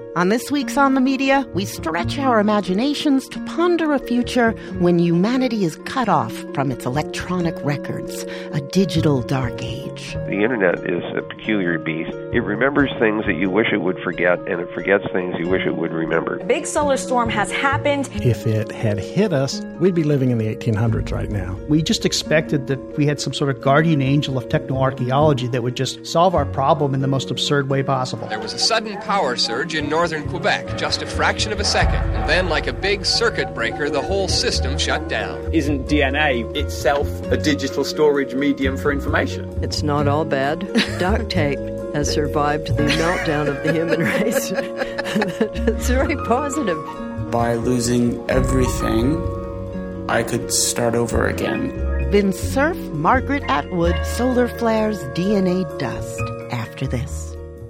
On this week's On the Media, we stretch our imaginations to ponder a future when humanity is cut off from its electronic records, a digital dark age. The internet is a peculiar beast. It remembers things that you wish it would forget, and it forgets things you wish it would remember. Big solar storm has happened. If it had hit us, we'd be living in the 1800s right now. We just expected that we had some sort of guardian angel of technoarchaeology that would just solve our problem in the most absurd way possible. There was a sudden power surge in northern Quebec, just a fraction of a second, and then like a big circuit breaker, the whole system shut down. Isn't DNA itself a digital storage medium for information? It's not all bad. Duct tape has survived the meltdown of the human race. It's very positive. By losing everything, I could start over again. Then surf Margaret Atwood solar flares DNA dust after this.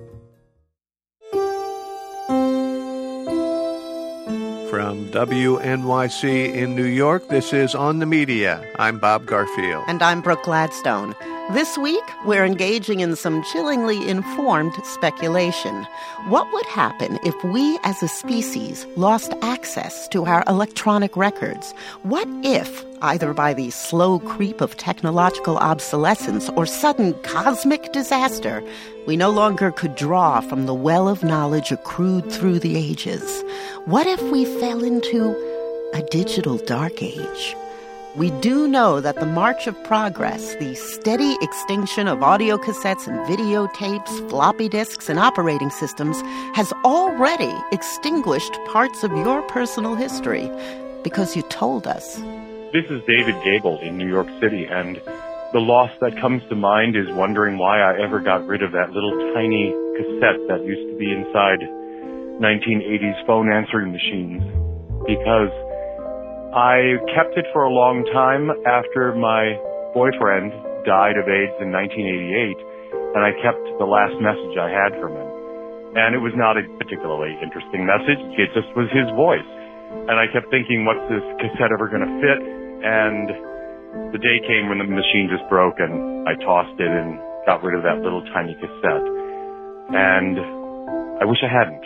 From WNYC in New York, this is On the Media. I'm Bob Garfield. And I'm Brooke Gladstone. This week, we're engaging in some chillingly informed speculation. What would happen if we as a species lost access to our electronic records? What if, either by the slow creep of technological obsolescence or sudden cosmic disaster, we no longer could draw from the well of knowledge accrued through the ages? What if we fell into a digital dark age? We do know that the march of progress, the steady extinction of audio cassettes and videotapes, floppy disks, and operating systems has already extinguished parts of your personal history because you told us. This is David Gable in New York City, and the loss that comes to mind is wondering why I ever got rid of that little tiny cassette that used to be inside 1980s phone answering machines, because I kept it for a long time after my boyfriend died of AIDS in 1988, and I kept the last message I had from him. And it was not a particularly interesting message. It just was his voice. And I kept thinking, what's this cassette ever going to fit? And the day came when the machine just broke, and I tossed it and got rid of that little tiny cassette. And I wish I hadn't.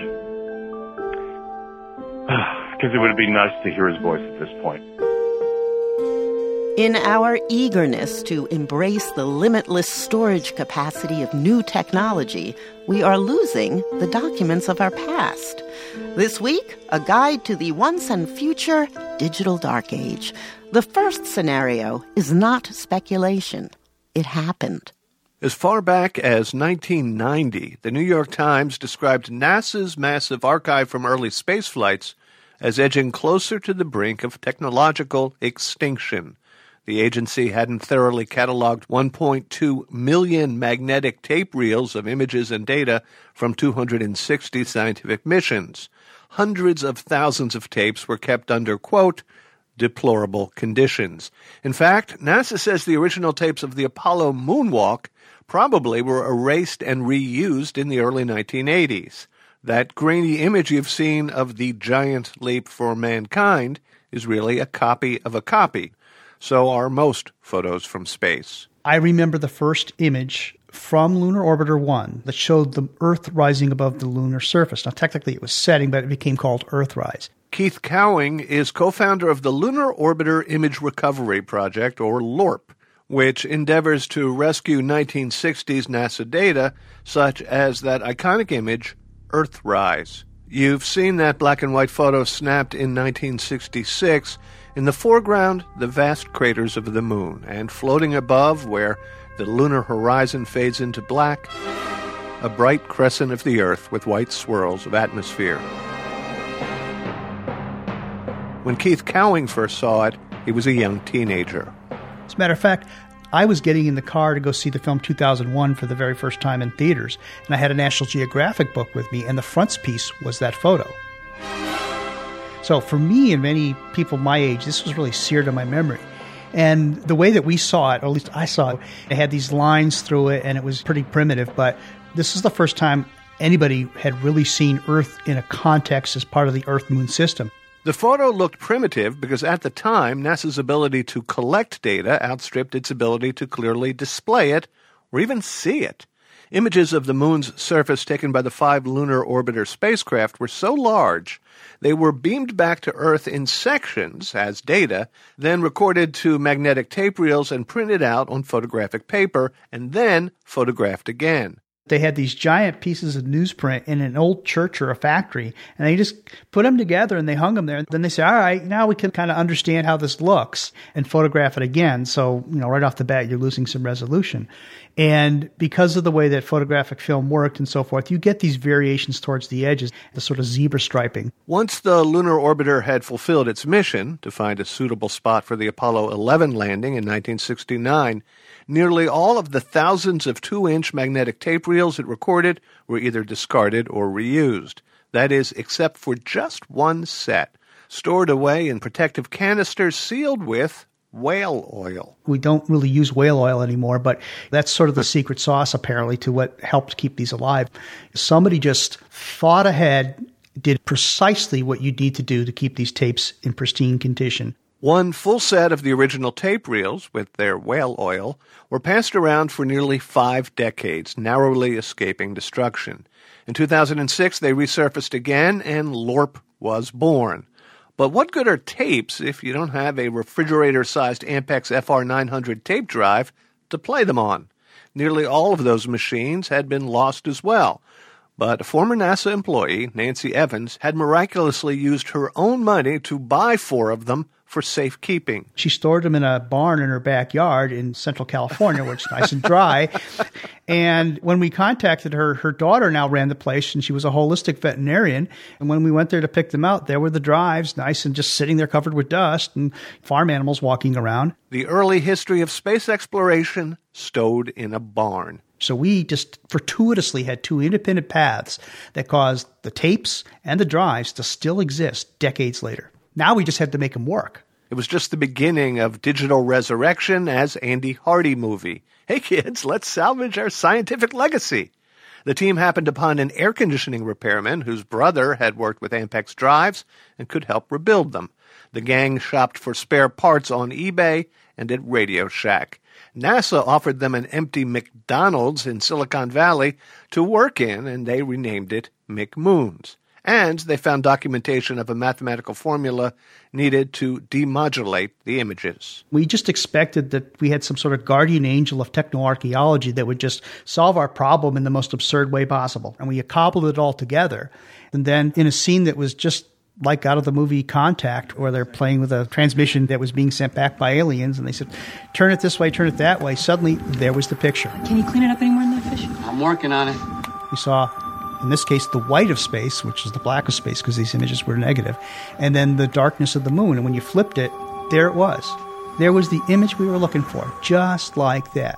Because it would have been nice to hear his voice at this point. In our eagerness to embrace the limitless storage capacity of new technology, we are losing the documents of our past. This week, a guide to the once and future digital dark age. The first scenario is not speculation. It happened. As far back as 1990, the New York Times described NASA's massive archive from early space flights as edging closer to the brink of technological extinction. The agency hadn't thoroughly cataloged 1.2 million magnetic tape reels of images and data from 260 scientific missions. Hundreds of thousands of tapes were kept under, quote, deplorable conditions. In fact, NASA says the original tapes of the Apollo moonwalk probably were erased and reused in the early 1980s. That grainy image you've seen of the giant leap for mankind is really a copy of a copy. So are most photos from space. I remember the first image from Lunar Orbiter 1 that showed the Earth rising above the lunar surface. Now, technically it was setting, but it became called Earthrise. Keith Cowing is co-founder of the Lunar Orbiter Image Recovery Project, or LORP, which endeavors to rescue 1960s NASA data, such as that iconic image, Earthrise. You've seen that black and white photo snapped in 1966. In the foreground, the vast craters of the moon, and floating above, where the lunar horizon fades into black, a bright crescent of the Earth with white swirls of atmosphere. When Keith Cowing first saw it, he was a young teenager. As a matter of fact, I was getting in the car to go see the film 2001 for the very first time in theaters, and I had a National Geographic book with me, and the frontispiece was that photo. So for me and many people my age, this was really seared in my memory. And the way that we saw it, or at least I saw it, it had these lines through it, and it was pretty primitive, but this is the first time anybody had really seen Earth in a context as part of the Earth-Moon system. The photo looked primitive because at the time, NASA's ability to collect data outstripped its ability to clearly display it or even see it. Images of the moon's surface taken by the 5 Lunar Orbiter spacecraft were so large they were beamed back to Earth in sections as data, then recorded to magnetic tape reels and printed out on photographic paper, and then photographed again. They had these giant pieces of newsprint in an old church or a factory, and they just put them together and they hung them there. Then they say, all right, now we can kind of understand how this looks and photograph it again. So, right off the bat, you're losing some resolution. And because of the way that photographic film worked and so forth, you get these variations towards the edges, the sort of zebra striping. Once the lunar orbiter had fulfilled its mission to find a suitable spot for the Apollo 11 landing in 1969, nearly all of the thousands of 2-inch magnetic tape reels it recorded were either discarded or reused. That is, except for just one set, stored away in protective canisters sealed with whale oil. We don't really use whale oil anymore, but that's sort of the secret sauce, apparently, to what helped keep these alive. Somebody just thought ahead, did precisely what you need to do to keep these tapes in pristine condition. One full set of the original tape reels, with their whale oil, were passed around for nearly 5 decades, narrowly escaping destruction. In 2006, they resurfaced again, and LORP was born. But what good are tapes if you don't have a refrigerator-sized Ampex FR900 tape drive to play them on? Nearly all of those machines had been lost as well. But a former NASA employee, Nancy Evans, had miraculously used her own money to buy 4 of them for safekeeping. She stored them in a barn in her backyard in Central California, where it's nice and dry. And when we contacted her, her daughter now ran the place, and she was a holistic veterinarian. And when we went there to pick them out, there were the drives, nice and just sitting there covered with dust, and farm animals walking around. The early history of space exploration stowed in a barn. So we just fortuitously had 2 independent paths that caused the tapes and the drives to still exist decades later. Now we just had to make them work. It was just the beginning of digital resurrection as Andy Hardy movie. Hey kids, let's salvage our scientific legacy. The team happened upon an air conditioning repairman whose brother had worked with Ampex drives and could help rebuild them. The gang shopped for spare parts on eBay and at Radio Shack. NASA offered them an empty McDonald's in Silicon Valley to work in, and they renamed it McMoons. And they found documentation of a mathematical formula needed to demodulate the images. We just expected that we had some sort of guardian angel of technoarchaeology that would just solve our problem in the most absurd way possible. And we cobbled it all together. And then in a scene that was just like out of the movie Contact, where they're playing with a transmission that was being sent back by aliens, and they said, turn it this way, turn it that way. Suddenly, there was the picture. Can you clean it up any more than that fish? I'm working on it. We saw, in this case, the white of space, which is the black of space, because these images were negative, and then the darkness of the moon. And when you flipped it, there it was. There was the image we were looking for, just like that.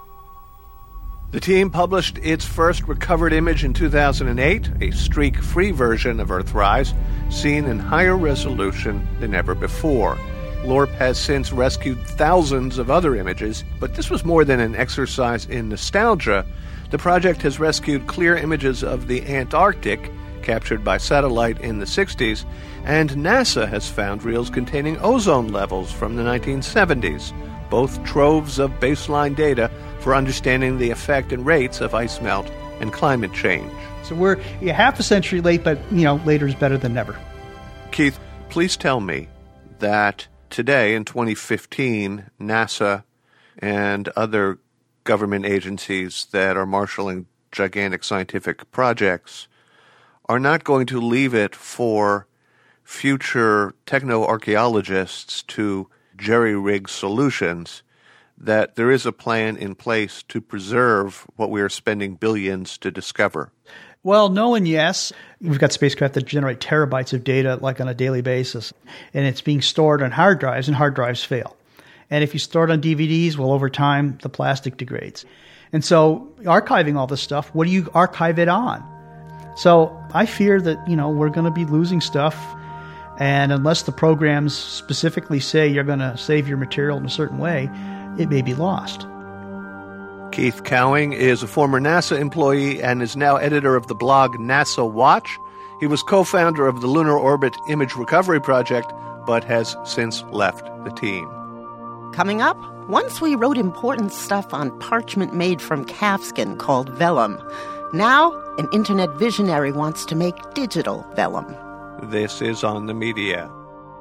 The team published its first recovered image in 2008, a streak-free version of Earthrise, seen in higher resolution than ever before. LORP has since rescued thousands of other images, but this was more than an exercise in nostalgia. The project has rescued clear images of the Antarctic, captured by satellite in the 60s, and NASA has found reels containing ozone levels from the 1970s, both troves of baseline data for understanding the effect and rates of ice melt and climate change. So we're half a century late, but, later is better than never. Keith, please tell me that today, in 2015, NASA and other government agencies that are marshaling gigantic scientific projects are not going to leave it for future techno-archaeologists to jerry-rig solutions, that there is a plan in place to preserve what we are spending billions to discover. Well, no and yes. We've got spacecraft that generate terabytes of data like on a daily basis, and it's being stored on hard drives, and hard drives fail. And if you store it on DVDs, well, over time, the plastic degrades. And so archiving all this stuff, what do you archive it on? So I fear that, we're going to be losing stuff. And unless the programs specifically say you're going to save your material in a certain way, it may be lost. Keith Cowing is a former NASA employee and is now editor of the blog NASA Watch. He was co-founder of the Lunar Orbit Image Recovery Project, but has since left the team. Coming up, Once we wrote important stuff on parchment made from calfskin called vellum. Now, an internet visionary wants to make digital vellum. This is On the Media.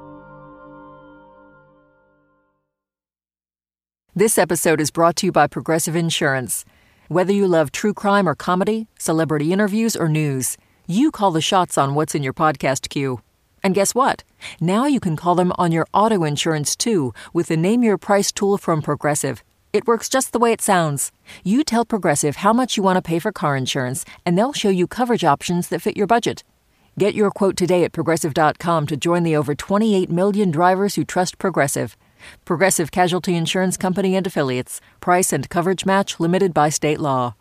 This episode is brought to you by Progressive Insurance. Whether you love true crime or comedy, celebrity interviews or news, you call the shots on what's in your podcast queue. And guess what? Now you can call them on your auto insurance too with the Name Your Price tool from Progressive. It works just the way it sounds. You tell Progressive how much you want to pay for car insurance, and they'll show you coverage options that fit your budget. Get your quote today at Progressive.com to join the over 28 million drivers who trust Progressive. Progressive Casualty Insurance Company and Affiliates. Price and coverage match limited by state law.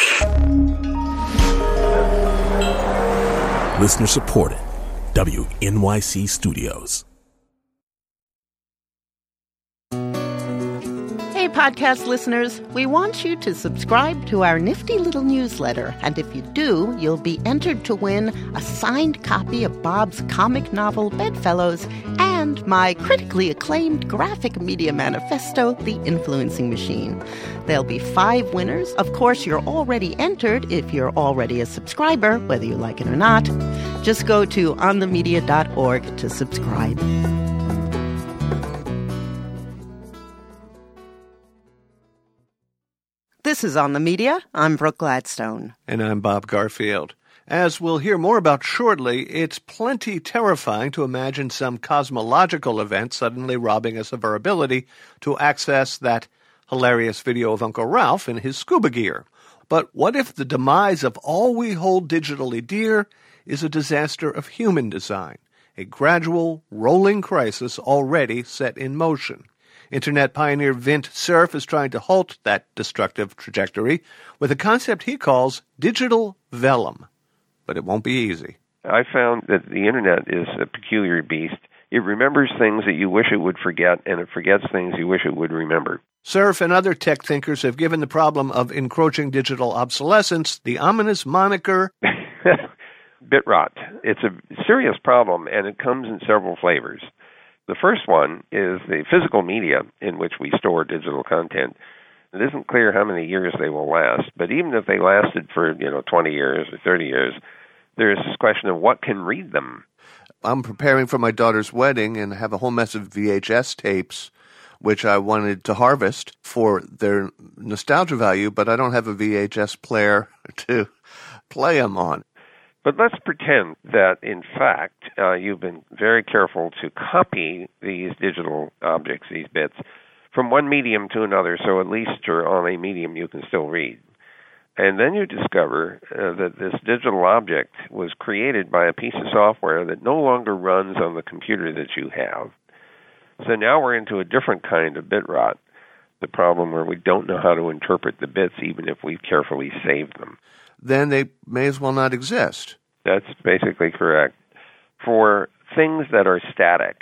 Listener supported. WNYC Studios. Hey, podcast listeners, we want you to subscribe to our nifty little newsletter. And if you do, you'll be entered to win a signed copy of Bob's comic novel Bedfellows and my critically acclaimed graphic media manifesto, The Influencing Machine. There'll be 5 winners. Of course, you're already entered if you're already a subscriber, whether you like it or not. Just go to onthemedia.org to subscribe. This is On the Media. I'm Brooke Gladstone. And I'm Bob Garfield. As we'll hear more about shortly, it's plenty terrifying to imagine some cosmological event suddenly robbing us of our ability to access that hilarious video of Uncle Ralph in his scuba gear. But what if the demise of all we hold digitally dear is a disaster of human design, a gradual, rolling crisis already set in motion? Internet pioneer Vint Cerf is trying to halt that destructive trajectory with a concept he calls digital vellum. But it won't be easy. I found that the Internet is a peculiar beast. It remembers things that you wish it would forget, and it forgets things you wish it would remember. Cerf and other tech thinkers have given the problem of encroaching digital obsolescence the ominous moniker bit rot. It's a serious problem, and it comes in several flavors. The first one is the physical media in which we store digital content. It isn't clear how many years they will last, but even if they lasted for 20 years or 30 years, there's this question of what can read them. I'm preparing for my daughter's wedding and have a whole mess of VHS tapes, which I wanted to harvest for their nostalgia value, but I don't have a VHS player to play them on. But let's pretend that, in fact, you've been very careful to copy these digital objects, these bits, from one medium to another, so at least you're on a medium you can still read. And then you discover that this digital object was created by a piece of software that no longer runs on the computer that you have. So now we're into a different kind of bit rot, the problem where we don't know how to interpret the bits even if we've carefully saved them. Then they may as well not exist. That's basically correct. For things that are static,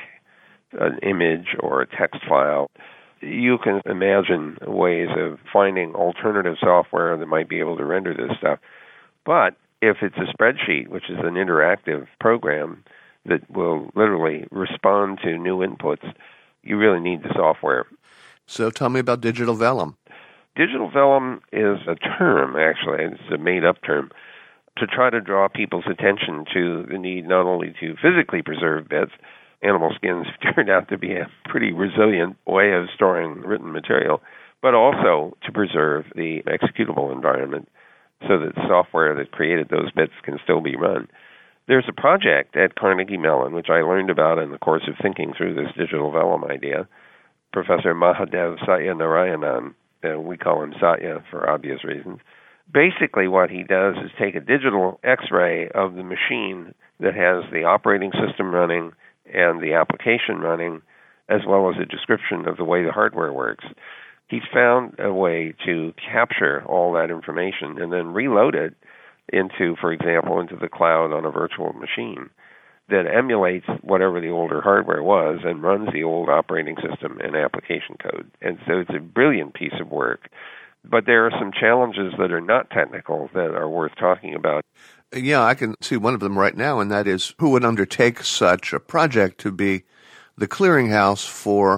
an image or a text file, you can imagine ways of finding alternative software that might be able to render this stuff. But if it's a spreadsheet, which is an interactive program that will literally respond to new inputs, you really need the software. So tell me about digital vellum. Digital vellum is a term, actually. It's a made-up term to try to draw people's attention to the need not only to physically preserve bits. Animal skins turned out to be a pretty resilient way of storing written material, but also to preserve the executable environment so that software that created those bits can still be run. There's a project at Carnegie Mellon, which I learned about in the course of thinking through this digital vellum idea. Professor Mahadev Satyanarayanan, we call him Satya for obvious reasons. Basically what he does is take a digital X-ray of the machine that has the operating system running and the application running, as well as a description of the way the hardware works. He's found a way to capture all that information and then reload it into, for example, into the cloud on a virtual machine that emulates whatever the older hardware was and runs the old operating system and application code. And so it's a brilliant piece of work. But there are some challenges that are not technical that are worth talking about. Yeah, I can see one of them right now, and that is who would undertake such a project to be the clearinghouse for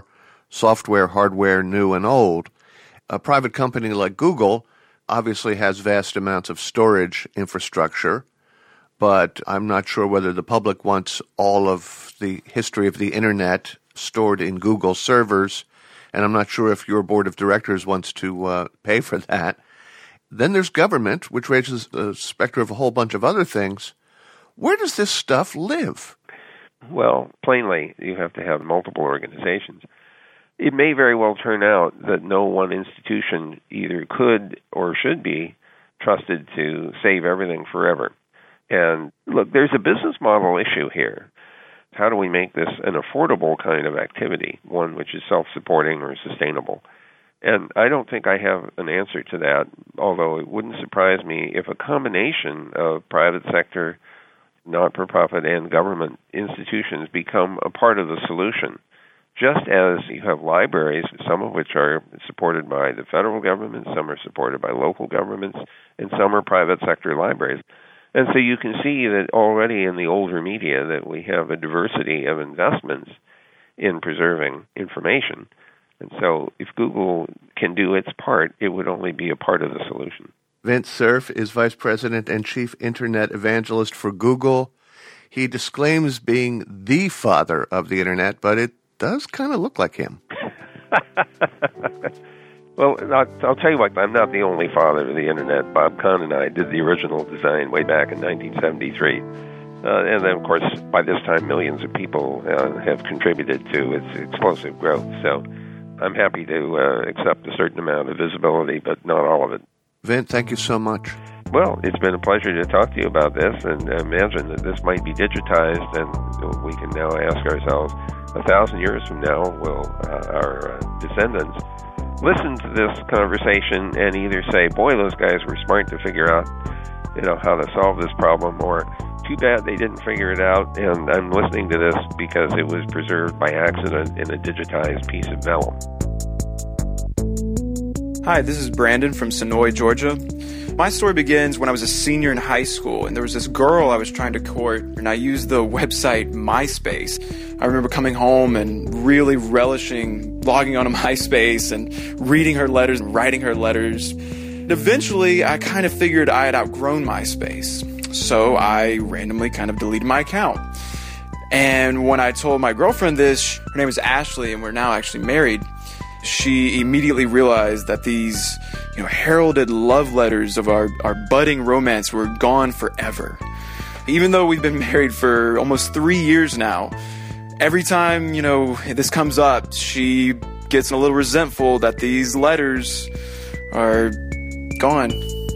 software, hardware, new and old. A private company like Google obviously has vast amounts of storage infrastructure, but I'm not sure whether the public wants all of the history of the Internet stored in Google servers, and I'm not sure if your board of directors wants to pay for that. Then there's government, which raises the specter of a whole bunch of other things. Where does this stuff live? Well, plainly, you have to have multiple organizations. It may very well turn out that no one institution either could or should be trusted to save everything forever. And look, there's a business model issue here. How do we make this an affordable kind of activity, one which is self-supporting or sustainable? And I don't think I have an answer to that, although it wouldn't surprise me if a combination of private sector, not-for-profit, and government institutions become a part of the solution. Just as you have libraries, some of which are supported by the federal government, some are supported by local governments, and some are private sector libraries. And so you can see that already in the older media that we have a diversity of investments in preserving information. And so if Google can do its part, it would only be a part of the solution. Vint Cerf is Vice President and Chief Internet Evangelist for Google. He disclaims being the father of the Internet, but it does kind of look like him. Well, I'll tell you what, I'm not the only father of the Internet. Bob Kahn and I did the original design way back in 1973. And then, of course, by this time, millions of people have contributed to its explosive growth. So I'm happy to accept a certain amount of visibility, but not all of it. Vint, thank you so much. Well, it's been a pleasure to talk to you about this, and imagine that this might be digitized, and we can now ask ourselves, 1,000 years from now, will our descendants listen to this conversation and either say, boy, those guys were smart to figure out, how to solve this problem, or too bad they didn't figure it out, and I'm listening to this because it was preserved by accident in a digitized piece of vellum. Hi, this is Brandon from Sonoy, Georgia. My story begins when I was a senior in high school, and there was this girl I was trying to court, and I used the website MySpace. I remember coming home and really relishing logging onto MySpace and reading her letters and writing her letters. And eventually, I kind of figured I had outgrown MySpace, so I randomly kind of deleted my account. And when I told my girlfriend this, her name was Ashley, and we're now actually married, she immediately realized that these heralded love letters of our budding romance were gone forever. Even though we've been married for almost 3 years now, every time, this comes up, she gets a little resentful that these letters are gone.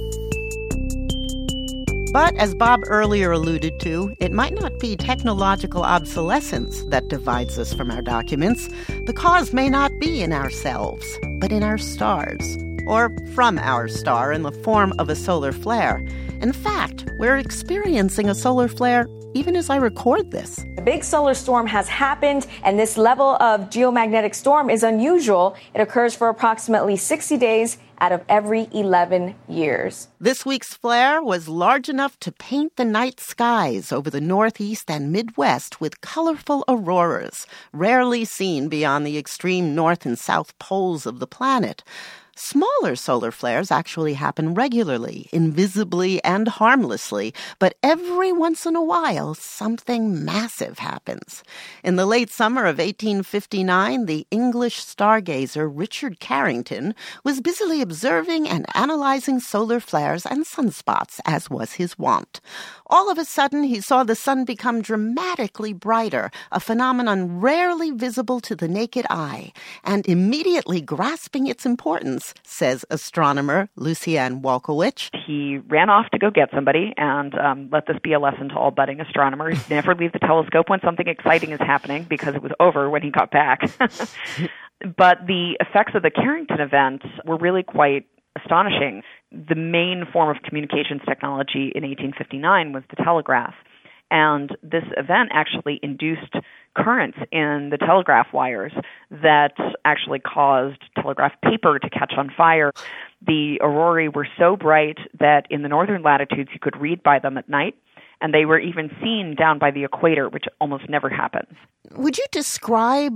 But as Bob earlier alluded to, it might not be technological obsolescence that divides us from our documents. The cause may not be in ourselves, but in our stars, or from our star in the form of a solar flare. In fact, we're experiencing a solar flare even as I record this. A big solar storm has happened, and this level of geomagnetic storm is unusual. It occurs for approximately 60 days out of every 11 years. This week's flare was large enough to paint the night skies over the Northeast and Midwest with colorful auroras, rarely seen beyond the extreme north and south poles of the planet. Smaller solar flares actually happen regularly, invisibly and harmlessly, but every once in a while, something massive happens. In the late summer of 1859, the English stargazer Richard Carrington was busily observing and analyzing solar flares and sunspots, as was his wont. All of a sudden, he saw the sun become dramatically brighter, a phenomenon rarely visible to the naked eye, and immediately grasping its importance, says astronomer Lucianne Walkowicz. He ran off to go get somebody, and let this be a lesson to all budding astronomers. Never leave the telescope when something exciting is happening, because it was over when he got back. But the effects of the Carrington event were really quite astonishing. The main form of communications technology in 1859 was the telegraph. And this event actually induced currents in the telegraph wires that actually caused telegraph paper to catch on fire. The aurorae were so bright that in the northern latitudes you could read by them at night, and they were even seen down by the equator, which almost never happens. Would you describe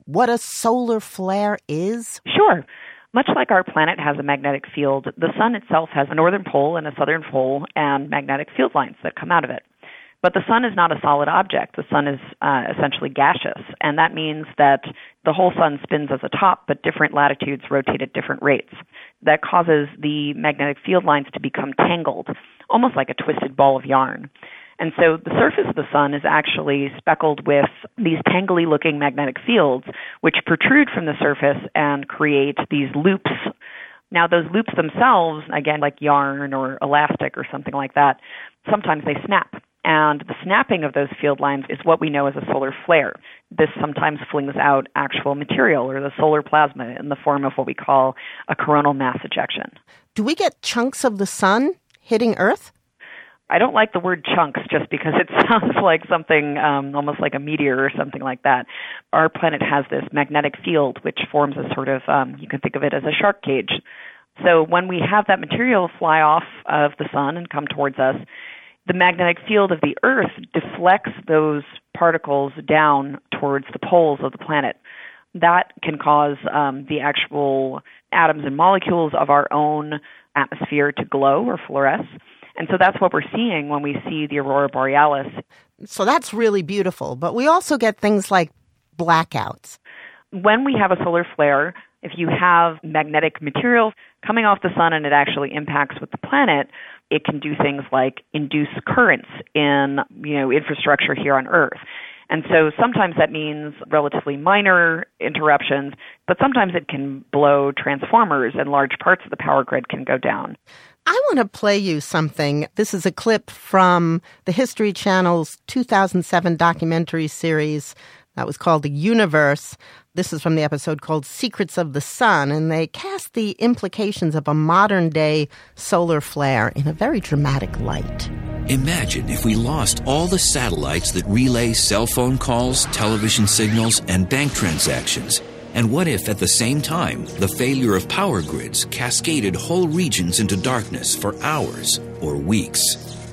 what a solar flare is? Sure. Much like our planet has a magnetic field, the sun itself has a northern pole and a southern pole and magnetic field lines that come out of it. But the sun is not a solid object. The sun is essentially gaseous, and that means that the whole sun spins as a top, but different latitudes rotate at different rates. That causes the magnetic field lines to become tangled, almost like a twisted ball of yarn. And so the surface of the sun is actually speckled with these tangly-looking magnetic fields, which protrude from the surface and create these loops. Now, those loops themselves, again, like yarn or elastic or something like that, sometimes they snap. And the snapping of those field lines is what we know as a solar flare. This sometimes flings out actual material or the solar plasma in the form of what we call a coronal mass ejection. Do we get chunks of the sun hitting Earth? I don't like the word chunks just because it sounds like something almost like a meteor or something like that. Our planet has this magnetic field which forms a sort of, you can think of it as a shark cage. So when we have that material fly off of the sun and come towards us, the magnetic field of the Earth deflects those particles down towards the poles of the planet. That can cause the actual atoms and molecules of our own atmosphere to glow or fluoresce. And so that's what we're seeing when we see the aurora borealis. So that's really beautiful. But we also get things like blackouts. When we have a solar flare, if you have magnetic material coming off the sun and it actually impacts with the planet, it can do things like induce currents in, infrastructure here on Earth. And so sometimes that means relatively minor interruptions, but sometimes it can blow transformers and large parts of the power grid can go down. I want to play you something. This is a clip from the History Channel's 2007 documentary series that was called The Universe. This is from the episode called Secrets of the Sun, and they cast the implications of a modern-day solar flare in a very dramatic light. Imagine if we lost all the satellites that relay cell phone calls, television signals, and bank transactions. And what if, at the same time, the failure of power grids cascaded whole regions into darkness for hours or weeks?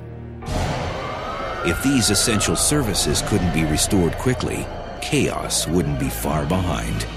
If these essential services couldn't be restored quickly, chaos wouldn't be far behind.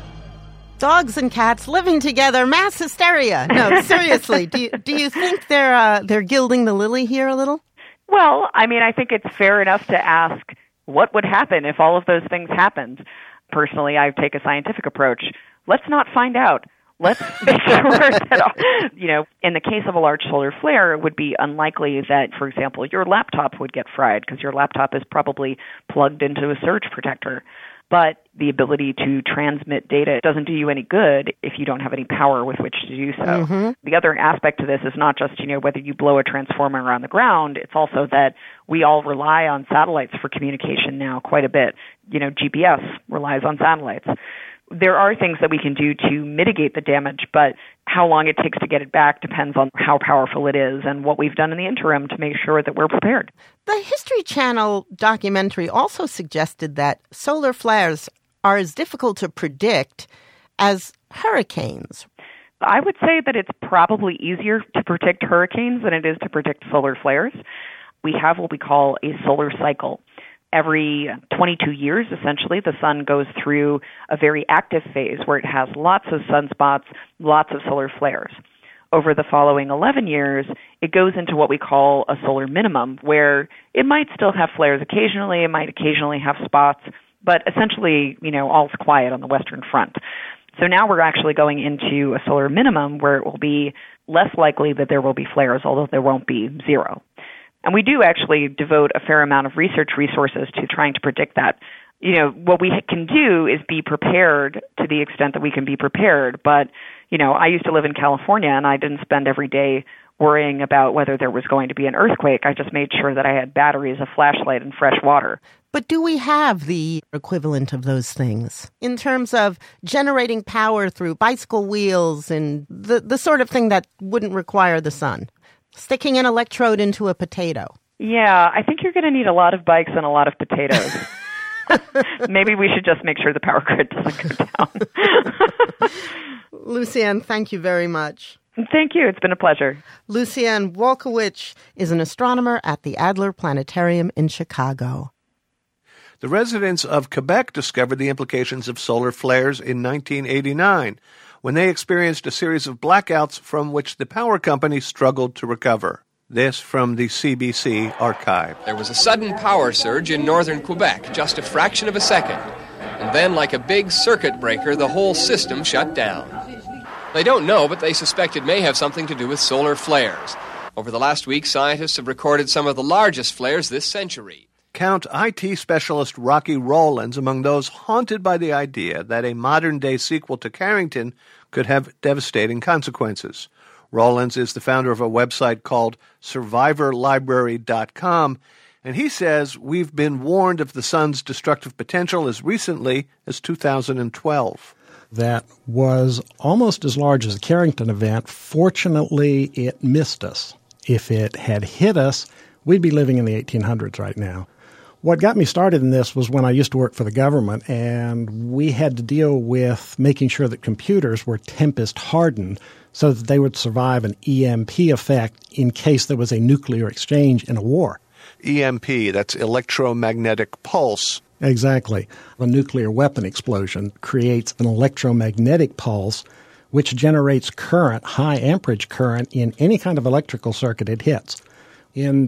Dogs and cats living together, mass hysteria. No, seriously, do you think they're gilding the lily here a little? Well, I think it's fair enough to ask what would happen if all of those things happened. Personally, I take a scientific approach. Let's not find out. Let's make sure that, in the case of a large solar flare, it would be unlikely that, for example, your laptop would get fried because your laptop is probably plugged into a surge protector. But the ability to transmit data doesn't do you any good if you don't have any power with which to do so. Mm-hmm. The other aspect to this is not just, whether you blow a transformer around the ground. It's also that we all rely on satellites for communication now quite a bit. GPS relies on satellites. There are things that we can do to mitigate the damage, but how long it takes to get it back depends on how powerful it is and what we've done in the interim to make sure that we're prepared. The History Channel documentary also suggested that solar flares are as difficult to predict as hurricanes. I would say that it's probably easier to predict hurricanes than it is to predict solar flares. We have what we call a solar cycle. Every 22 years, essentially, the sun goes through a very active phase where it has lots of sunspots, lots of solar flares. Over the following 11 years, it goes into what we call a solar minimum, where it might still have flares occasionally, it might occasionally have spots, but essentially, all's quiet on the Western Front. So now we're actually going into a solar minimum where it will be less likely that there will be flares, although there won't be zero. And we do actually devote a fair amount of research resources to trying to predict that. What we can do is be prepared to the extent that we can be prepared. But, I used to live in California, and I didn't spend every day worrying about whether there was going to be an earthquake. I just made sure that I had batteries, a flashlight, and fresh water. But do we have the equivalent of those things in terms of generating power through bicycle wheels and the sort of thing that wouldn't require the sun? Sticking an electrode into a potato. Yeah, I think you're going to need a lot of bikes and a lot of potatoes. Maybe we should just make sure the power grid doesn't go down. Lucianne, thank you very much. Thank you. It's been a pleasure. Lucianne Walkowicz is an astronomer at the Adler Planetarium in Chicago. The residents of Quebec discovered the implications of solar flares in 1989, when they experienced a series of blackouts from which the power company struggled to recover. This from the CBC archive. There was a sudden power surge in northern Quebec, just a fraction of a second. And then, like a big circuit breaker, the whole system shut down. They don't know, but they suspect it may have something to do with solar flares. Over the last week, scientists have recorded some of the largest flares this century. Count IT specialist Rocky Rowlands among those haunted by the idea that a modern-day sequel to Carrington could have devastating consequences. Rowlands is the founder of a website called SurvivorLibrary.com, and he says we've been warned of the sun's destructive potential as recently as 2012. That was almost as large as the Carrington event. Fortunately, it missed us. If it had hit us, we'd be living in the 1800s right now. What got me started in this was when I used to work for the government, and we had to deal with making sure that computers were tempest-hardened so that they would survive an EMP effect in case there was a nuclear exchange in a war. EMP, that's electromagnetic pulse. Exactly. A nuclear weapon explosion creates an electromagnetic pulse which generates current, high amperage current, in any kind of electrical circuit it hits. In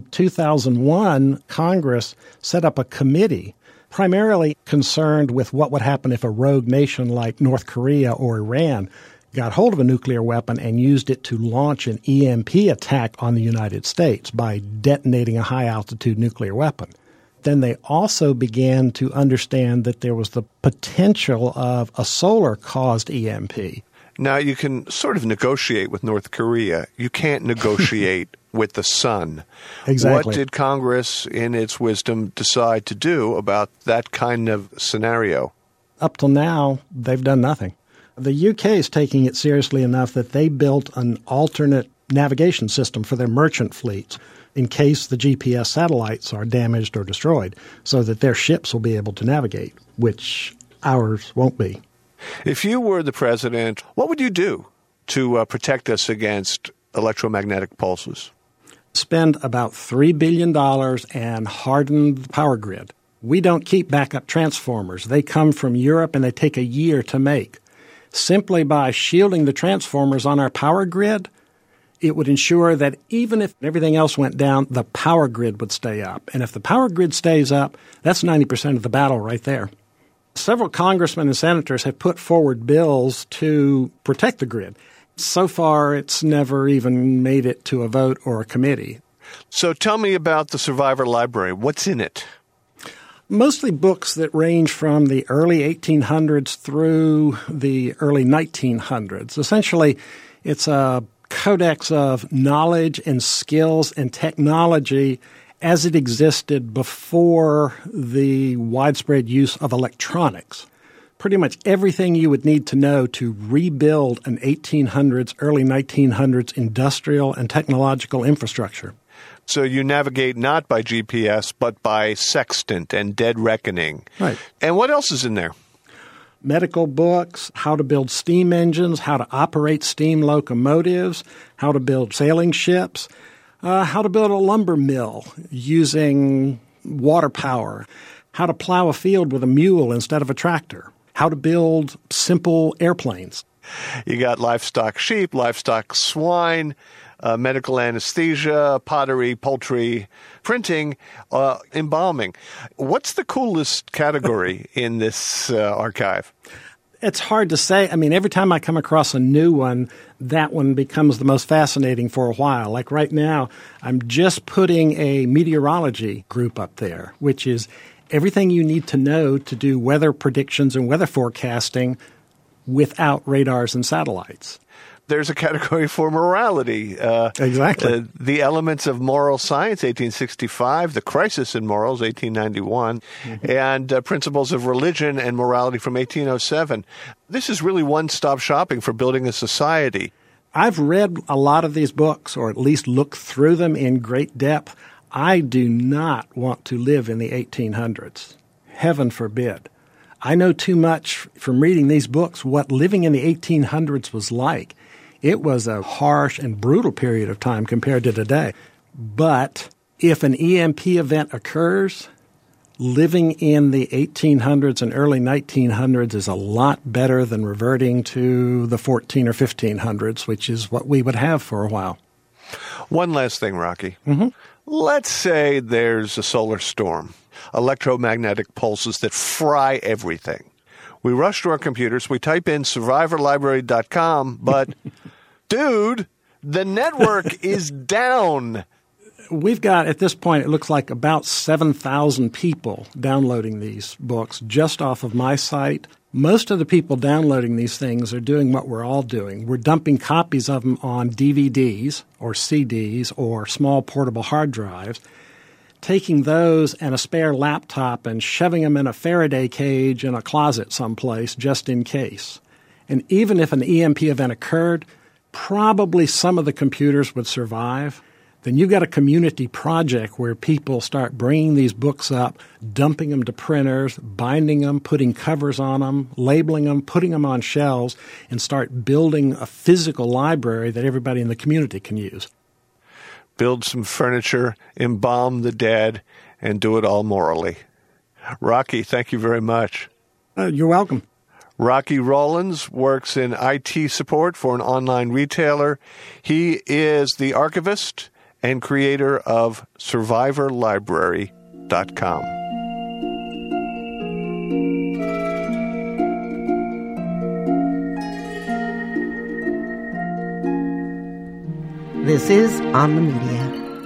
2001, Congress set up a committee primarily concerned with what would happen if a rogue nation like North Korea or Iran got hold of a nuclear weapon and used it to launch an EMP attack on the United States by detonating a high-altitude nuclear weapon. Then they also began to understand that there was the potential of a solar-caused EMP. Now, you can sort of negotiate with North Korea. You can't negotiate with the sun. Exactly. What did Congress, in its wisdom, decide to do about that kind of scenario? Up till now, they've done nothing. The UK is taking it seriously enough that they built an alternate navigation system for their merchant fleets in case the GPS satellites are damaged or destroyed, so that their ships will be able to navigate, which ours won't be. If you were the president, what would you do to protect us against electromagnetic pulses? Spend about $3 billion and harden the power grid. We don't keep backup transformers. They come from Europe and they take a year to make. Simply by shielding the transformers on our power grid, it would ensure that even if everything else went down, the power grid would stay up. And if the power grid stays up, that's 90% of the battle right there. Several congressmen and senators have put forward bills to protect the grid. So far, it's never even made it to a vote or a committee. So tell me about the Survivor Library. What's in it? Mostly books that range from the early 1800s through the early 1900s. Essentially, it's a codex of knowledge and skills and technology as it existed before the widespread use of electronics. Pretty much everything you would need to know to rebuild an 1800s, early 1900s industrial and technological infrastructure. So you navigate not by GPS, but by sextant and dead reckoning. Right. And what else is in there? Medical books, how to build steam engines, how to operate steam locomotives, how to build sailing ships, how to build a lumber mill using water power, how to plow a field with a mule instead of a tractor, how to build simple airplanes. You got livestock sheep, livestock swine, medical anesthesia, pottery, poultry, printing, embalming. What's the coolest category in this archive? It's hard to say. I mean, every time I come across a new one, that one becomes the most fascinating for a while. Like right now, I'm just putting a meteorology group up there, which is everything you need to know to do weather predictions and weather forecasting without radars and satellites. There's a category for morality. Exactly. The Elements of Moral Science, 1865, The Crisis in Morals, 1891, and Principles of Religion and Morality from 1807. This is really one-stop shopping for building a society. I've read a lot of these books, or at least looked through them in great depth. I do not want to live in the 1800s. Heaven forbid. I know too much from reading these books what living in the 1800s was like. It was a harsh and brutal period of time compared to today. But if an EMP event occurs, living in the 1800s and early 1900s is a lot better than reverting to the 14 or 1500s, which is what we would have for a while. One last thing, Rocky. Mm-hmm. Let's say there's a solar storm, electromagnetic pulses that fry everything. We rush to our computers, we type in survivorlibrary.com, but, dude, the network is down. We've got, at this point, it looks like about 7,000 people downloading these books just off of my site. Most of the people downloading these things are doing what we're all doing. We're dumping copies of them on DVDs or CDs or small portable hard drives, taking those and a spare laptop and shoving them in a Faraday cage in a closet someplace just in case. And even if an EMP event occurred, probably some of the computers would survive. Then you've got a community project where people start bringing these books up, dumping them to printers, binding them, putting covers on them, labeling them, putting them on shelves, and start building a physical library that everybody in the community can use. Build some furniture, embalm the dead, and do it all morally. Rocky, thank you very much. You're welcome. Rocky Rollins works in IT support for an online retailer. He is the archivist and creator of SurvivorLibrary.com. This is On the Media.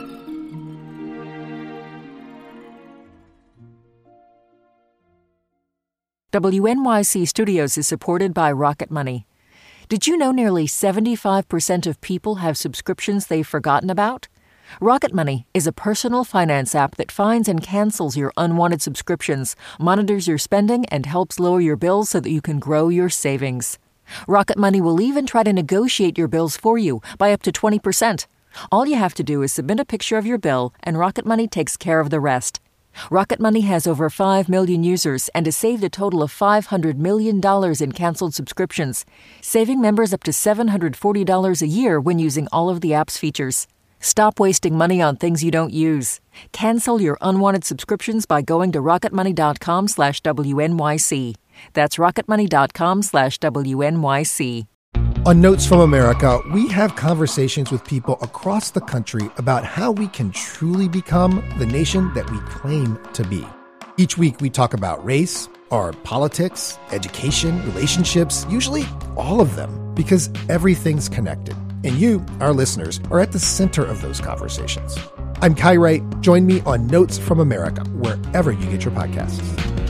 WNYC Studios is supported by Rocket Money. Did you know nearly 75% of people have subscriptions they've forgotten about? Rocket Money is a personal finance app that finds and cancels your unwanted subscriptions, monitors your spending, and helps lower your bills so that you can grow your savings. Rocket Money will even try to negotiate your bills for you by up to 20%. All you have to do is submit a picture of your bill, and Rocket Money takes care of the rest. Rocket Money has over 5 million users and has saved a total of $500 million in canceled subscriptions, saving members up to $740 a year when using all of the app's features. Stop wasting money on things you don't use. Cancel your unwanted subscriptions by going to rocketmoney.com/WNYC. That's rocketmoney.com/WNYC. On Notes from America, we have conversations with people across the country about how we can truly become the nation that we claim to be. Each week we talk about race, our politics, education, relationships, usually all of them, because everything's connected. And you, our listeners, are at the center of those conversations. I'm Kai Wright. Join me on Notes from America, wherever you get your podcasts.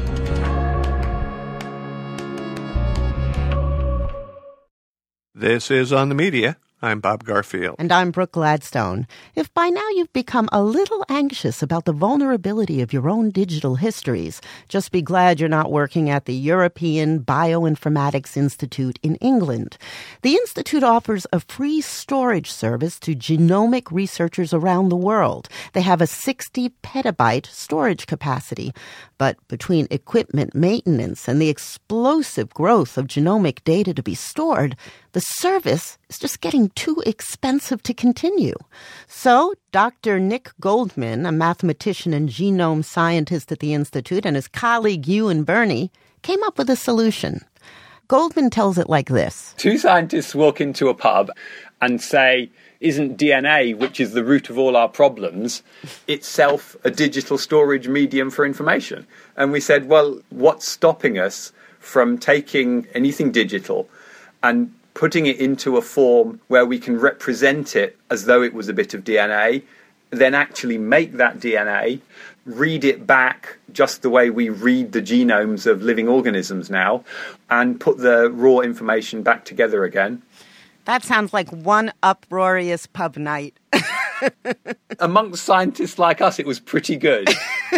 This is On the Media. I'm Bob Garfield. And I'm Brooke Gladstone. If by now you've become a little anxious about the vulnerability of your own digital histories, just be glad you're not working at the European Bioinformatics Institute in England. The Institute offers a free storage service to genomic researchers around the world. They have a 60-petabyte storage capacity. But between equipment maintenance and the explosive growth of genomic data to be stored, the service is just getting too expensive to continue. So Dr. Nick Goldman, a mathematician and genome scientist at the Institute, and his colleague Ewan Birney came up with a solution. Goldman tells it like this. Two scientists walk into a pub and say, isn't DNA, which is the root of all our problems, itself a digital storage medium for information? And we said, well, what's stopping us from taking anything digital and putting it into a form where we can represent it as though it was a bit of DNA, then actually make that DNA, read it back just the way we read the genomes of living organisms now, and put the raw information back together again. That sounds like one uproarious pub night. Amongst scientists like us, it was pretty good.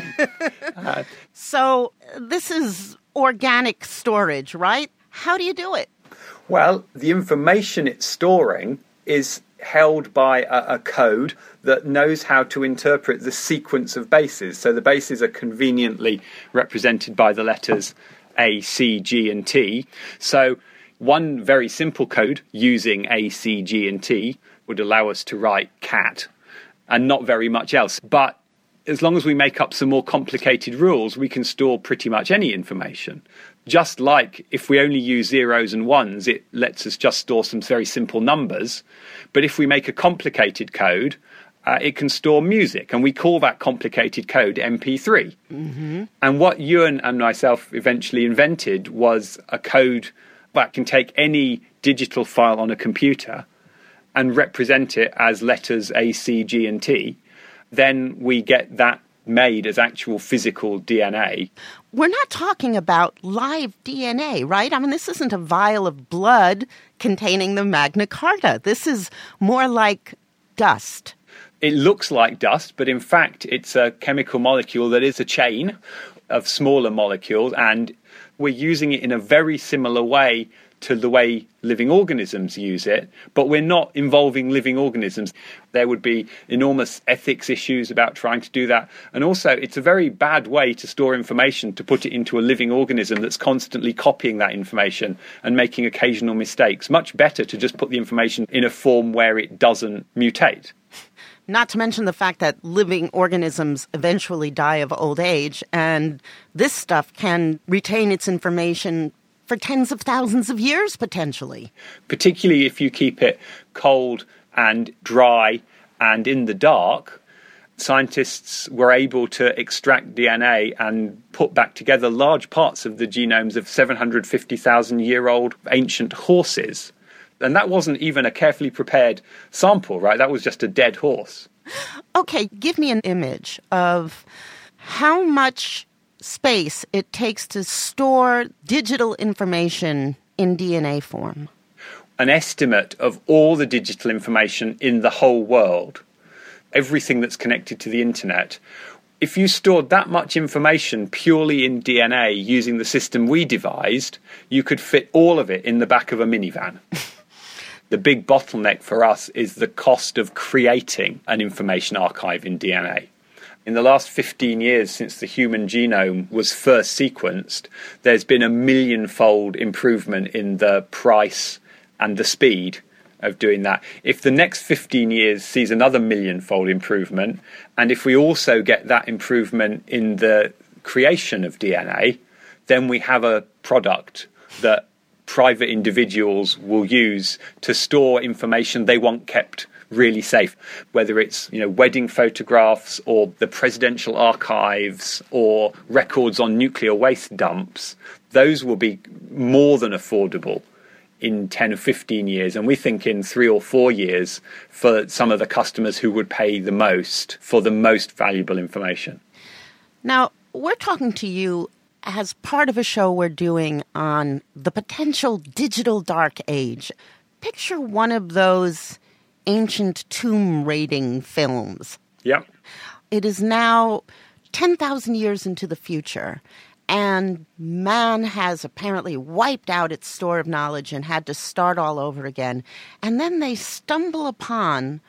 So this is organic storage, right? How do you do it? Well, the information it's storing is held by a code that knows how to interpret the sequence of bases. So the bases are conveniently represented by the letters A, C, G, and T. So one very simple code using A, C, G, and T would allow us to write cat and not very much else. But as long as we make up some more complicated rules, we can store pretty much any information. Just like if we only use zeros and ones, it lets us just store some very simple numbers. But if we make a complicated code, it can store music, and we call that complicated code MP3. Mm-hmm. And what Ewan and myself eventually invented was a code that can take any digital file on a computer and represent it as letters A, C, G, and T. Then we get that made as actual physical DNA. We're not talking about live DNA, right? I mean, this isn't a vial of blood containing the Magna Carta. This is more like dust. It looks like dust, but in fact, it's a chemical molecule that is a chain of smaller molecules, and we're using it in a very similar way to the way living organisms use it, but we're not involving living organisms. There would be enormous ethics issues about trying to do that. And also, it's a very bad way to store information, to put it into a living organism that's constantly copying that information and making occasional mistakes. Much better to just put the information in a form where it doesn't mutate. Not to mention the fact that living organisms eventually die of old age, and this stuff can retain its information for tens of thousands of years, potentially. Particularly if you keep it cold and dry and in the dark. Scientists were able to extract DNA and put back together large parts of the genomes of 750,000-year-old ancient horses. And that wasn't even a carefully prepared sample, right? That was just a dead horse. Okay, give me an image of how much space it takes to store digital information in DNA form. An estimate of all the digital information in the whole world, everything that's connected to the internet. If you stored that much information purely in DNA using the system we devised, you could fit all of it in the back of a minivan. The big bottleneck for us is the cost of creating an information archive in DNA. In the last 15 years since the human genome was first sequenced, there's been a million-fold improvement in the price and the speed of doing that. If the next 15 years sees another million-fold improvement, and if we also get that improvement in the creation of DNA, then we have a product that private individuals will use to store information they want kept really safe, whether it's wedding photographs or the presidential archives or records on nuclear waste dumps. Those will be more than affordable in 10 or 15 years, and we think in 3 or 4 years for some of the customers who would pay the most for the most valuable information. Now, we're talking to you as part of a show we're doing on the potential digital dark age. Picture one of those ancient tomb raiding films. Yep. It is now 10,000 years into the future, and man has apparently wiped out its store of knowledge and had to start all over again. And then they stumble upon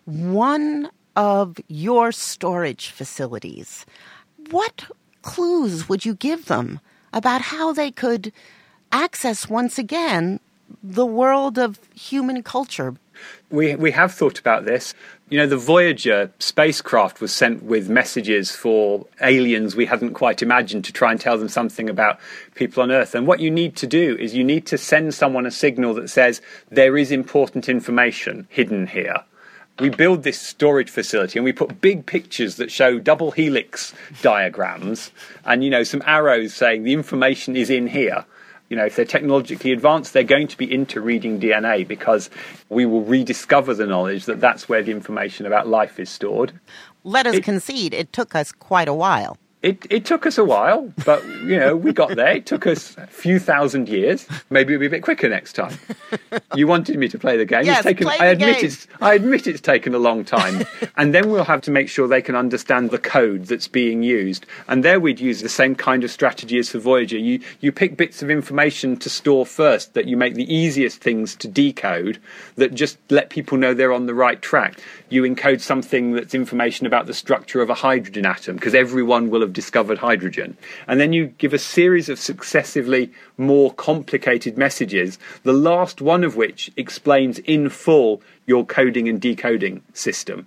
one of your storage facilities. What clues would you give them about how they could access once again the world of human culture? We have thought about this. The Voyager spacecraft was sent with messages for aliens we hadn't quite imagined to try and tell them something about people on Earth. And what you need to do is you need to send someone a signal that says there is important information hidden here. We build this storage facility and we put big pictures that show double helix diagrams and, some arrows saying the information is in here. If they're technologically advanced, they're going to be into reading DNA because we will rediscover the knowledge that that's where the information about life is stored. Let us concede it took us quite a while. It took us a while, but, we got there. It took us a few thousand years. Maybe it'll be a bit quicker next time. You wanted me to play the game. Yes, I admit it's taken a long time. And then we'll have to make sure they can understand the code that's being used. And there we'd use the same kind of strategy as for Voyager. You pick bits of information to store first that you make the easiest things to decode that just let people know they're on the right track. You encode something that's information about the structure of a hydrogen atom, because everyone will have discovered hydrogen. And then you give a series of successively more complicated messages, the last one of which explains in full your coding and decoding system.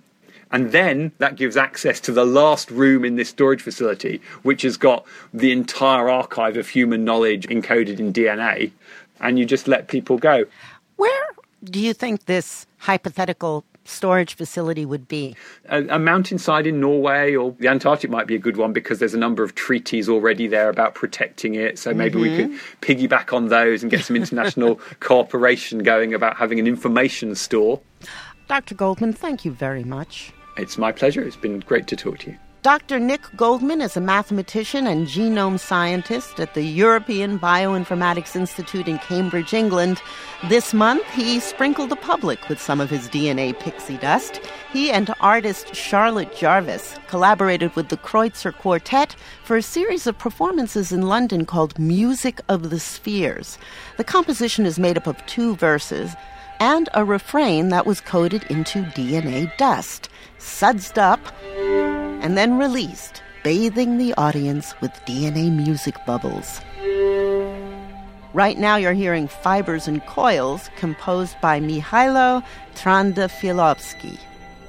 And then that gives access to the last room in this storage facility, which has got the entire archive of human knowledge encoded in DNA. And you just let people go. Where do you think this hypothetical storage facility would be? A mountainside in Norway, or the Antarctic might be a good one because there's a number of treaties already there about protecting it. So maybe we could piggyback on those and get some international cooperation going about having an information store. Dr. Goldman, thank you very much. It's my pleasure. It's been great to talk to you. Dr. Nick Goldman is a mathematician and genome scientist at the European Bioinformatics Institute in Cambridge, England. This month, he sprinkled the public with some of his DNA pixie dust. He and artist Charlotte Jarvis collaborated with the Kreutzer Quartet for a series of performances in London called Music of the Spheres. The composition is made up of 2 verses and a refrain that was coded into DNA dust, sudsed up, and then released, bathing the audience with DNA music bubbles. Right now you're hearing Fibers and Coils, composed by Mihailo Trandafilovsky.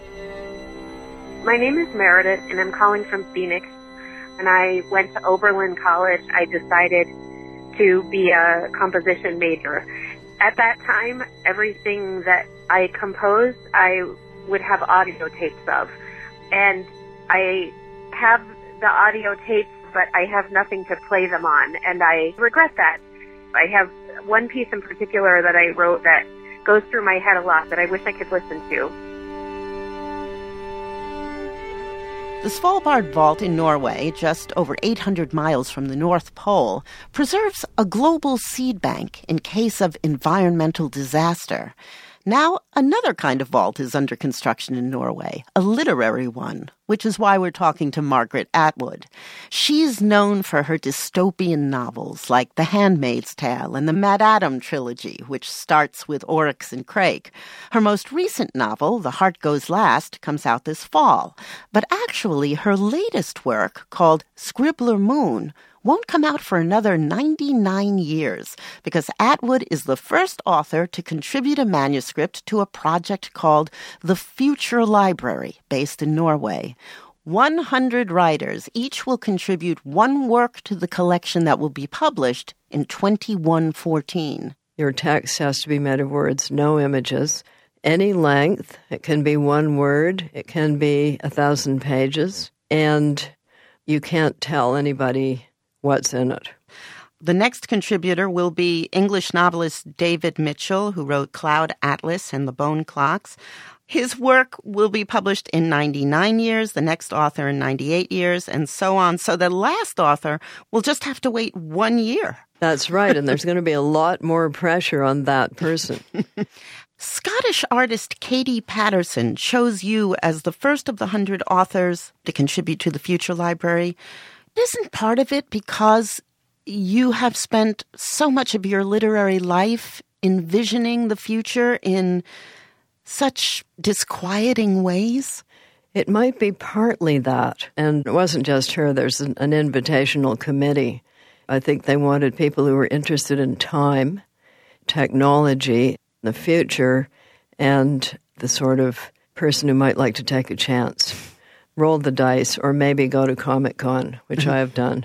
My name is Meredith, and I'm calling from Phoenix. When I went to Oberlin College, I decided to be a composition major. At that time, everything that I composed, I would have audio tapes of. And I have the audio tapes, but I have nothing to play them on, and I regret that. I have one piece in particular that I wrote that goes through my head a lot that I wish I could listen to. The Svalbard Vault in Norway, just over 800 miles from the North Pole, preserves a global seed bank in case of environmental disaster. Now, another kind of vault is under construction in Norway, a literary one, which is why we're talking to Margaret Atwood. She's known for her dystopian novels like The Handmaid's Tale and the MaddAddam trilogy, which starts with Oryx and Crake. Her most recent novel, The Heart Goes Last, comes out this fall. But actually, her latest work, called Scribbler Moon, won't come out for another 99 years because Atwood is the first author to contribute a manuscript to a project called The Future Library, based in Norway. 100 writers each will contribute one work to the collection that will be published in 2114. Your text has to be made of words, no images. Any length. It can be one word. It can be 1,000 pages. And you can't tell anybody what's in it. The next contributor will be English novelist David Mitchell, who wrote Cloud Atlas and The Bone Clocks. His work will be published in 99 years, the next author in 98 years, and so on. So the last author will just have to wait 1 year. That's right, and there's going to be a lot more pressure on that person. Scottish artist Katie Patterson chose you as the first of the 100 authors to contribute to the Future Library. Isn't part of it because you have spent so much of your literary life envisioning the future in such disquieting ways? It might be partly that. And it wasn't just her. There's an invitational committee. I think they wanted people who were interested in time, technology, the future, and the sort of person who might like to take a chance. Roll the dice, or maybe go to Comic-Con, which I have done.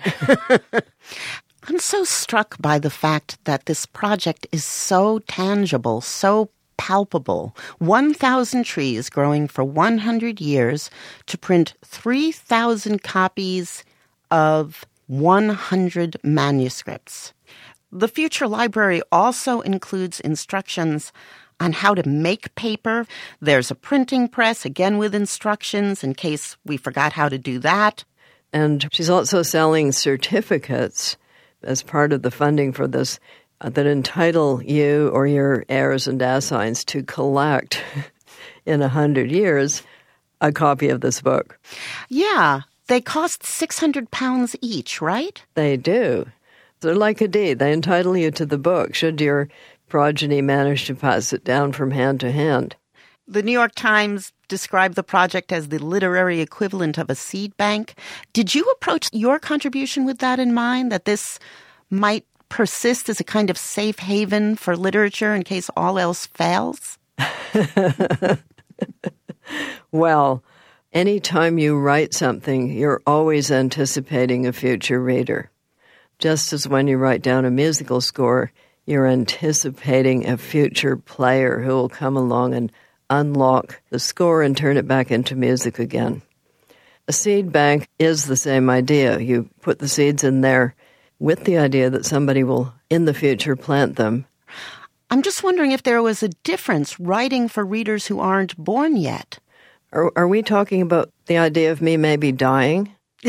I'm so struck by the fact that this project is so tangible, so palpable. 1,000 trees growing for 100 years to print 3,000 copies of 100 manuscripts. The Future Library also includes instructions on how to make paper. There's a printing press, again with instructions in case we forgot how to do that. And she's also selling certificates as part of the funding for this that entitle you or your heirs and assigns to collect in 100 years a copy of this book. Yeah, they cost £600 each, right? They do. They're like a deed. They entitle you to the book should your progeny managed to pass it down from hand to hand. The New York Times described the project as the literary equivalent of a seed bank. Did you approach your contribution with that in mind, that this might persist as a kind of safe haven for literature in case all else fails? Well, Anytime you write something, you're always anticipating a future reader. Just as when you write down a musical score, you're anticipating a future player who will come along and unlock the score and turn it back into music again. A seed bank is the same idea. You put the seeds in there with the idea that somebody will, in the future, plant them. I'm just wondering if there was a difference writing for readers who aren't born yet. Are we talking about the idea of me maybe dying?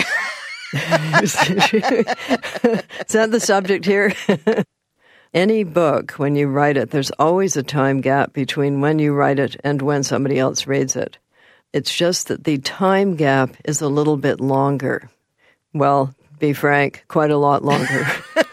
Is that the subject here? Any book, when you write it, there's always a time gap between when you write it and when somebody else reads it. It's just that the time gap is a little bit longer. Well, be frank, quite a lot longer.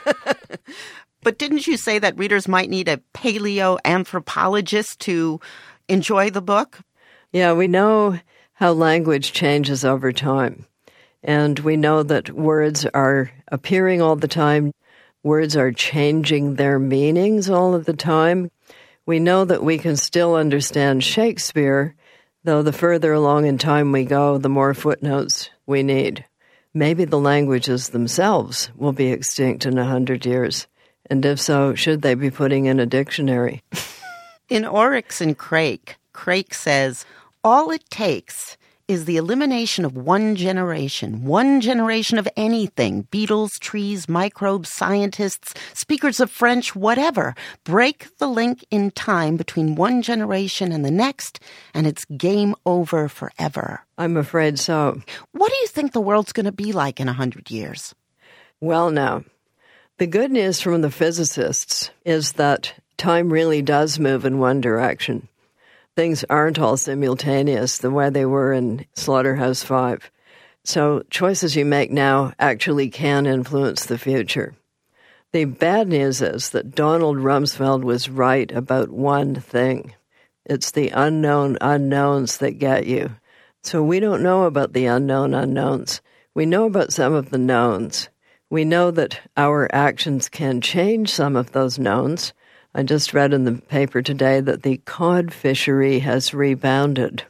But didn't you say that readers might need a paleoanthropologist to enjoy the book? Yeah, we know how language changes over time. And we know that words are appearing all the time. Words are changing their meanings all of the time. We know that we can still understand Shakespeare, though the further along in time we go, the more footnotes we need. Maybe the languages themselves will be extinct in 100 years. And if so, should they be putting in a dictionary? In Oryx and Crake, Crake says, all it takes is the elimination of one generation of anything, beetles, trees, microbes, scientists, speakers of French, whatever. Break the link in time between one generation and the next, and it's game over forever. I'm afraid so. What do you think the world's going to be like in 100 years? Well, now, the good news from the physicists is that time really does move in one direction. Things aren't all simultaneous the way they were in Slaughterhouse-Five. So choices you make now actually can influence the future. The bad news is that Donald Rumsfeld was right about one thing. It's the unknown unknowns that get you. So we don't know about the unknown unknowns. We know about some of the knowns. We know that our actions can change some of those knowns. I just read in the paper today that the cod fishery has rebounded.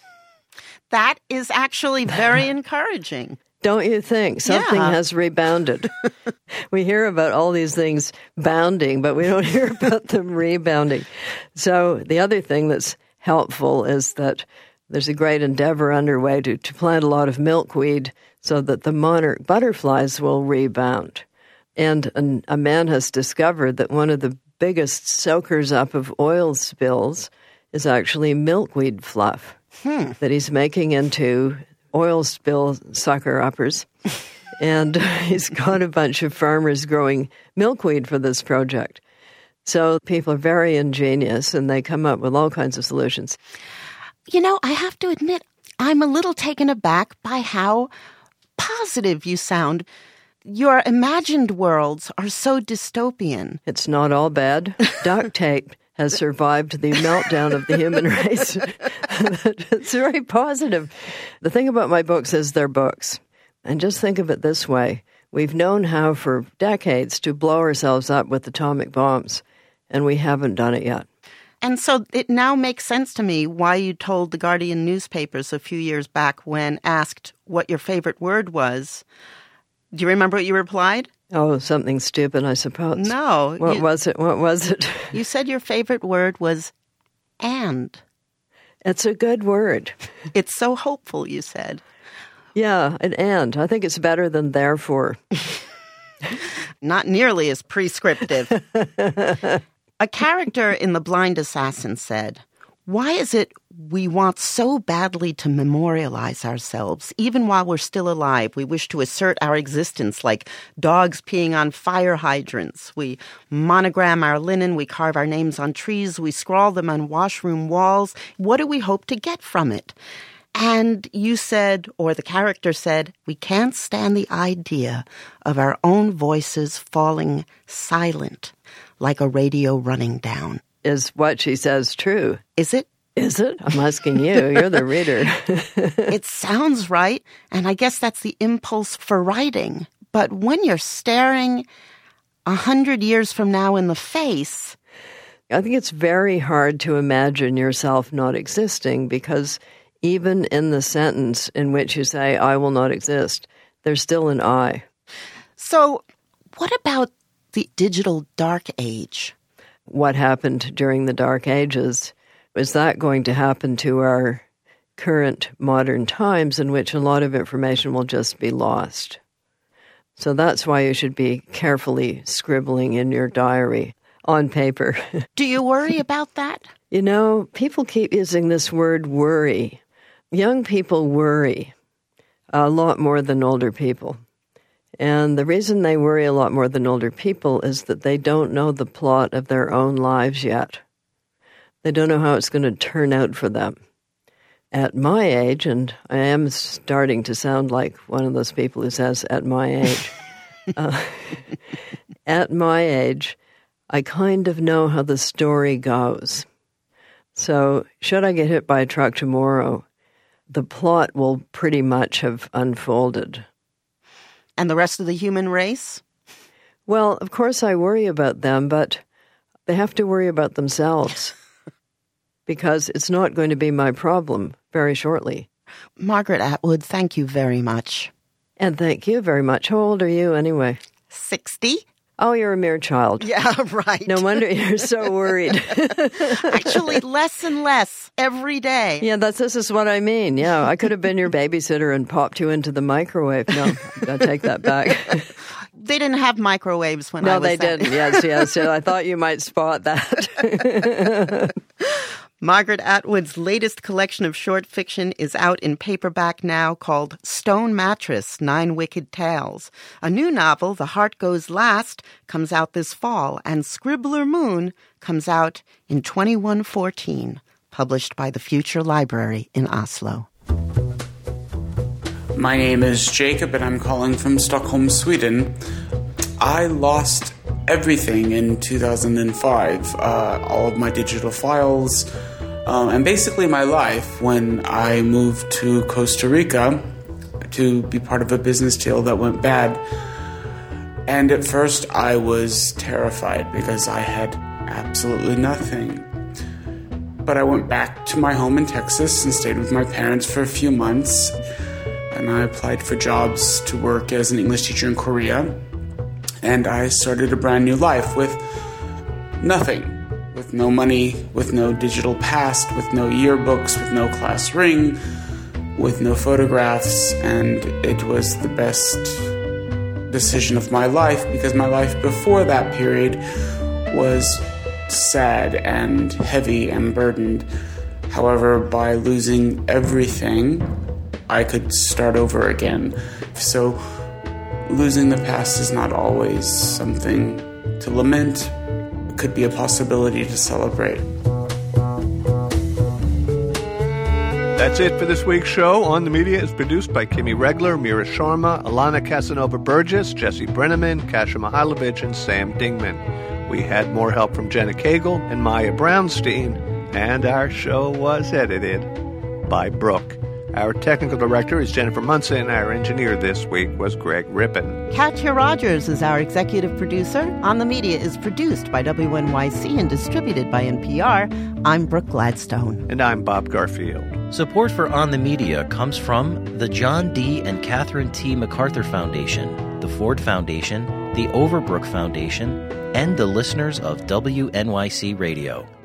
That is actually very encouraging. Don't you think? Something has rebounded. We hear about all these things bounding, but we don't hear about them rebounding. So the other thing that's helpful is that there's a great endeavor underway to plant a lot of milkweed so that the monarch butterflies will rebound. And a man has discovered that one of the biggest soakers up of oil spills is actually milkweed fluff that he's making into oil spill sucker-uppers. And he's got a bunch of farmers growing milkweed for this project. So people are very ingenious, and they come up with all kinds of solutions. You know, I have to admit, I'm a little taken aback by how positive you sound. Your imagined worlds are so dystopian. It's not all bad. Duct tape has survived the meltdown of the human race. It's very positive. The thing about my books is they're books. And just think of it this way. We've known how for decades to blow ourselves up with atomic bombs, and we haven't done it yet. And so it now makes sense to me why you told the Guardian newspapers a few years back when asked what your favorite word was. Do you remember what you replied? Oh, something stupid, I suppose. No. What was it? You said your favorite word was and. It's a good word. It's so hopeful, you said. Yeah, and. I think it's better than therefore. Not nearly as prescriptive. A character in The Blind Assassin said, "Why is it we want so badly to memorialize ourselves? Even while we're still alive, we wish to assert our existence like dogs peeing on fire hydrants. We monogram our linen, we carve our names on trees, we scrawl them on washroom walls. What do we hope to get from it?" And you said, or the character said, we can't stand the idea of our own voices falling silent like a radio running down. Is what she says true? Is it? Is it? I'm asking you. You're the reader. It sounds right, and I guess that's the impulse for writing. But when you're staring 100 years from now in the face... I think it's very hard to imagine yourself not existing because Even in the sentence in which you say, I will not exist, there's still an I. So what about the digital dark age? What happened during the Dark Ages? Is that going to happen to our current modern times in which a lot of information will just be lost? So that's why you should be carefully scribbling in your diary on paper. Do you worry about that? You know, people keep using this word worry. Young people worry a lot more than older people. And the reason they worry a lot more than older people is that they don't know the plot of their own lives yet. They don't know how it's going to turn out for them. At my age, and I am starting to sound like one of those people who says, at my age, at my age, I kind of know how the story goes. So should I get hit by a truck tomorrow, the plot will pretty much have unfolded. And the rest of the human race? Well, of course I worry about them, but they have to worry about themselves because it's not going to be my problem very shortly. Margaret Atwood, thank you very much. And thank you very much. How old are you anyway? 60. Oh, you're a mere child. Yeah, right. No wonder you're so worried. Actually, less and less every day. Yeah, this is what I mean. Yeah, I could have been your babysitter and popped you into the microwave. No, I'll take that back. They didn't have microwaves when I was No, they didn't. Yes. I thought you might spot that. Margaret Atwood's latest collection of short fiction is out in paperback now, called Stone Mattress, 9 Wicked Tales. A new novel, The Heart Goes Last, comes out this fall, and Scribbler Moon comes out in 2114, published by the Future Library in Oslo. My name is Jacob, and I'm calling from Stockholm, Sweden. I lost everything in 2005, all of my digital files, and basically my life when I moved to Costa Rica to be part of a business deal that went bad. And at first I was terrified because I had absolutely nothing. But I went back to my home in Texas and stayed with my parents for a few months. And I applied for jobs to work as an English teacher in Korea. And I started a brand new life with nothing. With no money, with no digital past, with no yearbooks, with no class ring, with no photographs. And it was the best decision of my life because my life before that period was sad and heavy and burdened. However, by losing everything, I could start over again. So losing the past is not always something to lament. It could be a possibility to celebrate. That's it for this week's show. On the Media is produced by Kimi Regler, Mira Sharma, Alana Casanova-Burgess, Jesse Brenneman, Kasia Mihailovich, and Sam Dingman. We had more help from Jenna Cagle and Maya Brownstein, and our show was edited by Brooke. Our technical director is Jennifer Munson. Our engineer this week was Greg Rippin. Katya Rogers is our executive producer. On the Media is produced by WNYC and distributed by NPR. I'm Brooke Gladstone. And I'm Bob Garfield. Support for On the Media comes from the John D. and Catherine T. MacArthur Foundation, the Ford Foundation, the Overbrook Foundation, and the listeners of WNYC Radio.